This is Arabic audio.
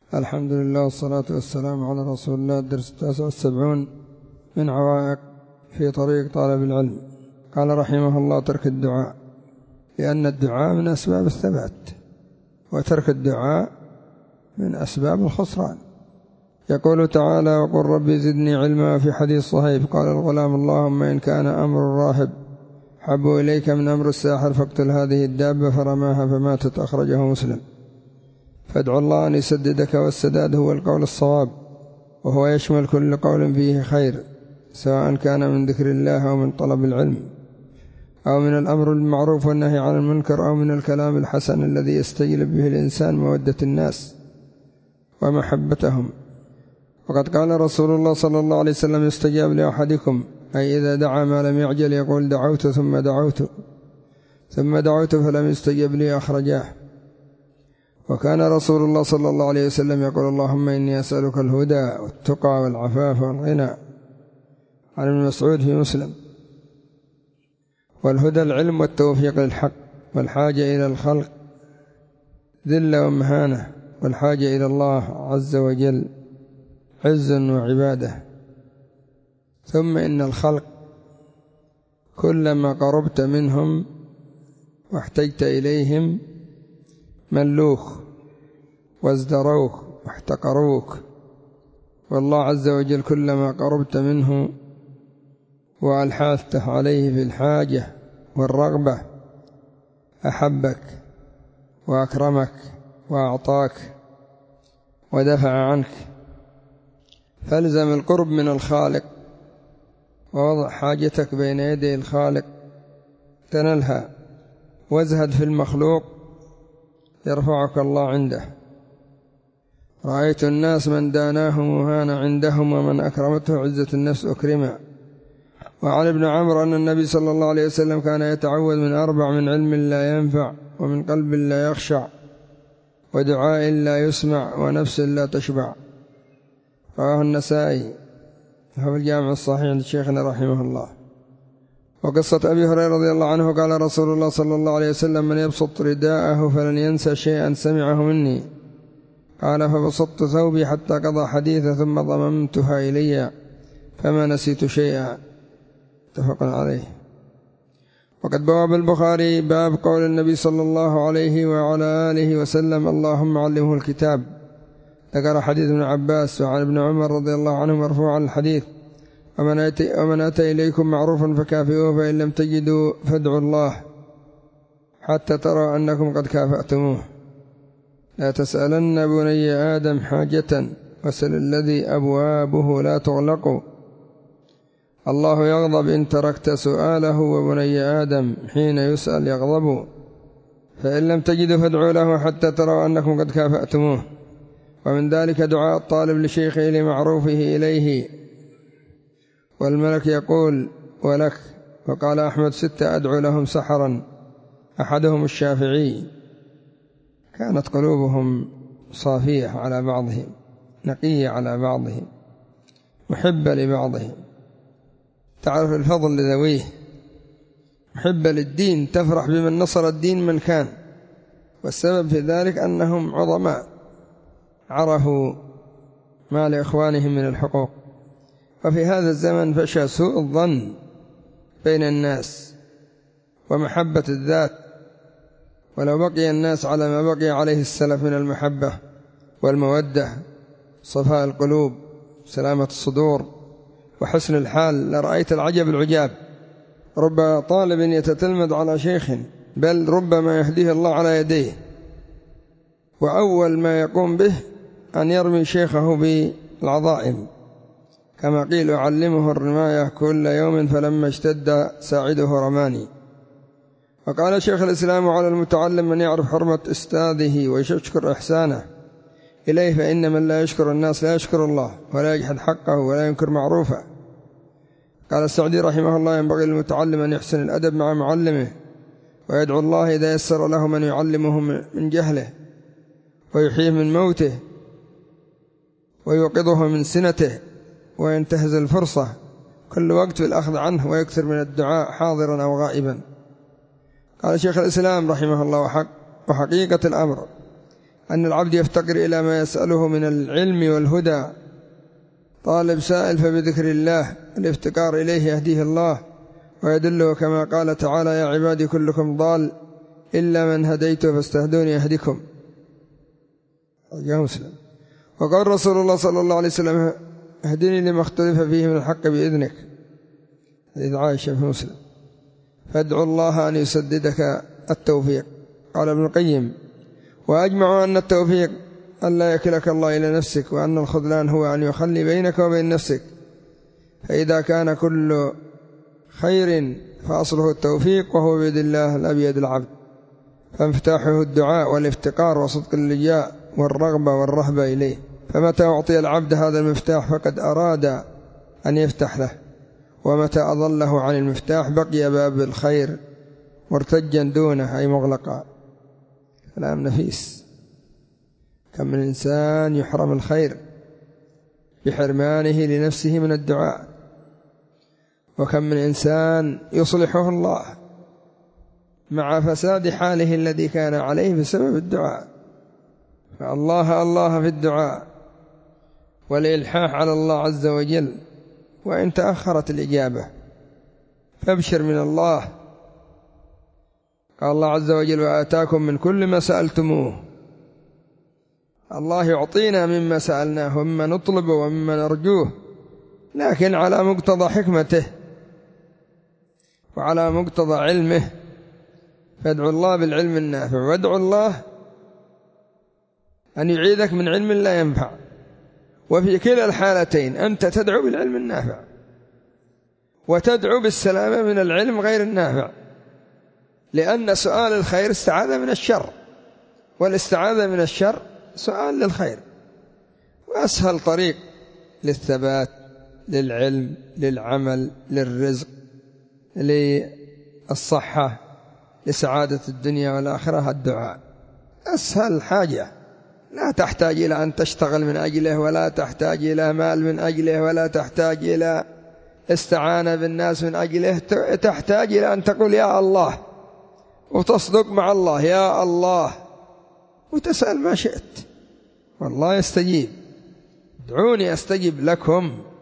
الحمد لله والصلاة والسلام على رسول الله. الدرس 79 من عوائق في طريق طالب العلم. قال رحمه الله: ترك الدعاء، لأن الدعاء من أسباب الثبات، وترك الدعاء من أسباب الخسران. يقول تعالى: وقل ربي زدني علما. في حديث صهيب قال الغلام: اللهم إن كان أمر الراهب حب إليك من أمر الساحر فاقتل هذه الدابة، فرماها فماتت. أخرجه مسلم. فادعو الله أن يسددك، والسداد هو القول الصواب، وهو يشمل كل قول فيه خير، سواء كان من ذكر الله أو من طلب العلم أو من الأمر بالمعروف والنهي عن المنكر أو من الكلام الحسن الذي يستجلب به الإنسان مودة الناس ومحبتهم. وقد قال رسول الله صلى الله عليه وسلم: يستجاب لأحدكم، أي إذا دعا ما لم يعجل يقول: دعوت ثم دعوت فلم يستجب لي. أخرجاه. وكان رسول الله صلى الله عليه وسلم يقول: اللهم إني أسألك الهدى والتقى والعفاف والغنى. عن ابن مسعود في مسلم. والهدى العلم والتوفيق للحق، والحاجة إلى الخلق ذلة ومهانة، والحاجة إلى الله عز وجل عز وعبادة. ثم إن الخلق كلما قربت منهم واحتجت إليهم ملوخ وازدروك واحتقروك، والله عز وجل كلما قربت منه وألحاثته عليه في الحاجة والرغبة أحبك وأكرمك وأعطاك ودفع عنك. فالزم القرب من الخالق ووضع حاجتك بين يدي الخالق تنلها، وازهد في المخلوق يرفعك الله عنده. رأيت الناس من داناهم وهان عندهم، ومن أكرمته عزة النفس أكرما. وعن ابن عمرو أن النبي صلى الله عليه وسلم كان يتعوذ من 4: من علم لا ينفع، ومن قلب لا يخشع، ودعاء لا يسمع، ونفس لا تشبع. رواه النسائي في الجامع الصحيح عند شيخنا رحمه الله. وقصة أبي هريرة رضي الله عنه قال رسول الله صلى الله عليه وسلم: من يبسط رداءه فلن ينسى شيئا سمعه مني. قال: فبسطت ثوبي حتى قضى حديثه ثم ضممتها إلي فما نسيت شيئا. متفق عليه. وقد بواب البخاري باب قول النبي صلى الله عليه وعلى آله وسلم: اللهم علمه الكتاب. ذكر حديث ابن عباس وعن ابن عمر رضي الله عنه مرفوعا الحديث: ومن أتى إليكم معروفا فكافئوه، فإن لم تجدوا فادعوا الله حتى ترى أنكم قد كافأتموه. لا تسألن بني آدم حاجة، وسل الذي أبوابه لا تغلق. الله يغضب إن تركت سؤاله، وبني آدم حين يسأل يغضب. فإن لم تجدوا فادعوا له حتى تروا أنكم قد كافأتموه. ومن ذلك دعاء الطالب لشيخه لمعروفه إليه، والملك يقول: ولك. وقال أحمد: 6 أدعو لهم سحرا. أحدهم الشافعي، كانت قلوبهم صافية على بعضهم، نقية على بعضهم، محبة لبعضهم، تعرف الفضل لذويه، محبة للدين، تفرح بمن نصر الدين من كان. والسبب في ذلك أنهم عظماء عرفوا ما لإخوانهم من الحقوق. وفي هذا الزمن فشى سوء الظن بين الناس ومحبة الذات. ولو بقي الناس على ما بقي عليه السلف من المحبة والمودة، صفاء القلوب، سلامة الصدور، وحسن الحال، لرأيت العجب العجاب. رب طالب يتتلمذ على شيخ، بل ربما يهديه الله على يديه، وأول ما يقوم به أن يرمي شيخه بالعظائم، كما قيل: أعلمه الرماية كل يوم فلما اشتد ساعده رماني. وقال شيخ الإسلام: على المتعلم من يعرف حرمة أستاذه ويشكر إحسانه إليه، فإن من لا يشكر الناس لا يشكر الله، ولا يجحد حقه ولا ينكر معروفه. قال السعدي رحمه الله: ينبغي للمتعلم أن يحسن الأدب مع معلمه، ويدعو الله إذا يسر له من يعلمه من جهله، ويحييه من موته، ويوقظه من سنته، وينتهز الفرصة كل وقت بالأخذ عنه، ويكثر من الدعاء حاضرا أو غائبا. قال شيخ الإسلام رحمه الله: وحقيقة الأمر أن العبد يفتقر إلى ما يسأله من العلم والهدى. طالب سائل فبذكر الله الافتقار إليه يهديه الله ويدله، كما قال تعالى: يا عبادي كلكم ضال إلا من هديته فاستهدوني يهدكم. يا مسلم. وقال رسول الله صلى الله عليه وسلم: اهدني لما اختلف فيه من الحق بإذنك. حديث عائشة في مسلم. فادعوا الله أن يسددك التوفيق. قال ابن القيم: وأجمعوا أن التوفيق أن لا يكلك الله إلى نفسك، وأن الخذلان هو أن يخلي بينك وبين نفسك. فإذا كان كل خير فأصله التوفيق، وهو بيد الله لا بيد العبد. فانفتاحه الدعاء والافتقار وصدق اللجاء والرغبة والرهبة إليه. فمتى أعطي العبد هذا المفتاح فقد أراد أن يفتح له، ومتى أضله عن المفتاح بقي باب الخير مرتجا دونه، أي مغلقا. كلام نفيس. كم من إنسان يحرم الخير بحرمانه لنفسه من الدعاء، وكم من إنسان يصلحه الله مع فساد حاله الذي كان عليه بسبب الدعاء. فالله الله في الدعاء والإلحاح على الله عز وجل، وإن تأخرت الإجابة فابشر من الله. قال الله عز وجل: وآتاكم من كل ما سألتموه. الله يعطينا مما سألناه ومما نطلب ومما نرجوه، لكن على مقتضى حكمته وعلى مقتضى علمه. فادعوا الله بالعلم النافع، وادعوا الله أن يعيذك من علم لا ينفع. وفي كلا الحالتين أنت تدعو بالعلم النافع وتدعو بالسلامة من العلم غير النافع، لأن سؤال الخير استعاذة من الشر، والاستعاذة من الشر سؤال للخير. وأسهل طريق للثبات، للعلم، للعمل، للرزق، للصحة، لسعادة الدنيا والآخرة الدعاء. أسهل حاجة، لا تحتاج إلى أن تشتغل من أجله، ولا تحتاج إلى مال من أجله، ولا تحتاج إلى استعانة بالناس من أجله. تحتاج إلى أن تقول يا الله، وتصدق مع الله يا الله، وتسأل ما شئت والله يستجيب. ادعوني أستجب لكم.